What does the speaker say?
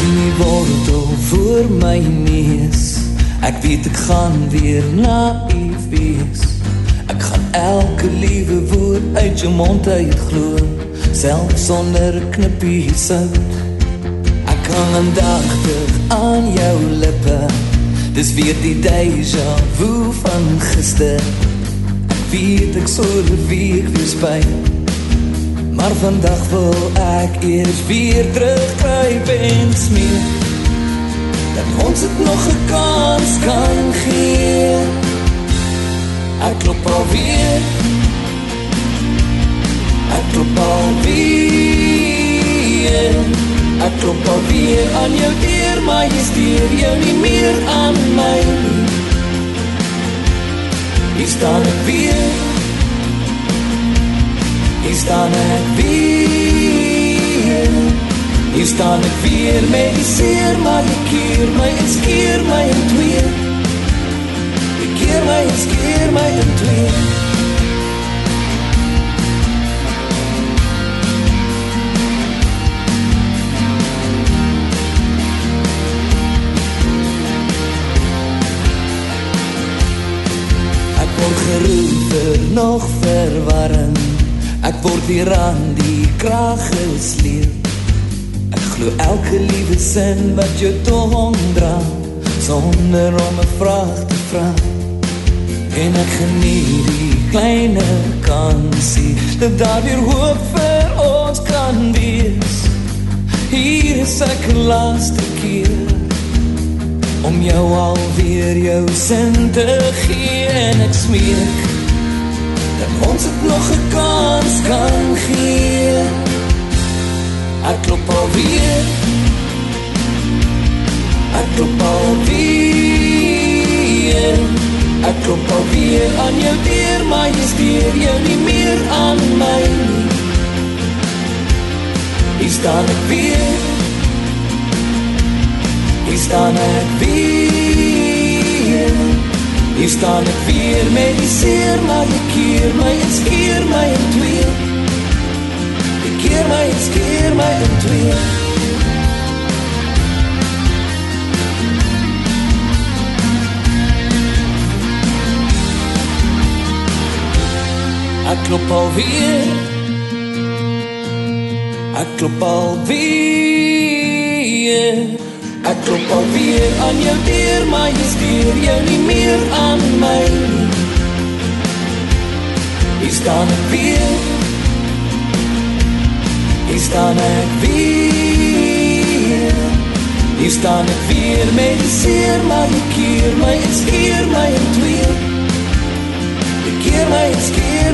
sien die wortel voor my neus. Ek weet ek gaan weer naïef wees. Ek gaan elke liewe woord uit jou mond uit glo, selfs sonder 'n knippie sout. Ek hang aandagtig aan jou lippe, dis weer die déjà vu van gister. Ek weet ek sal 'n week weer spyt, maar vandag wil ek eers weer terugkruip en smeek, dat ons het nog 'n kans kan gee. Ek klop alweer, ek klop alweer, ek klop alweer aan jou deur, maar jy stuur jou nie meer aan my nie. Hier staan ek weer, hier staan ek weer, hier staan ek weer met die seer, maar jy keer my en skeer my in twee. Jy keer my en skeer my in twee. Ek word geroep vir nog verwarring, ek word hier aan die kraag gesleep. Ek glo elke liewe sin wat jou tong dra, sonder om 'n vraag te vra. En ek geniet die kleine kansie, dat daar weer hoop vir ons kan wees. Hier is ek laaste keer, om jou alweer jou sin te gee. En ek smeek, dat ons het nog 'n kans kan gee. Ek klop alweer, ek klop alweer, ek klop alweer aan jou deur, maar jy stuur jou nie meer aan my nie. Hier staan ek weer, hier staan ek weer, hier staan ek weer met die seer, maar jy keer my en skeer my in twee. Jy keer my en skeer my in twee. Ek klop alweer, ek klop alweer, ek klop alweer aan jou deur, maar jy stuur jou nie meer aan my nie. Hier staan ek weer, hier staan ek weer, hier staan ek weer met die seer, maar jy keer my en skeer my in twee. Jy keer my en skeer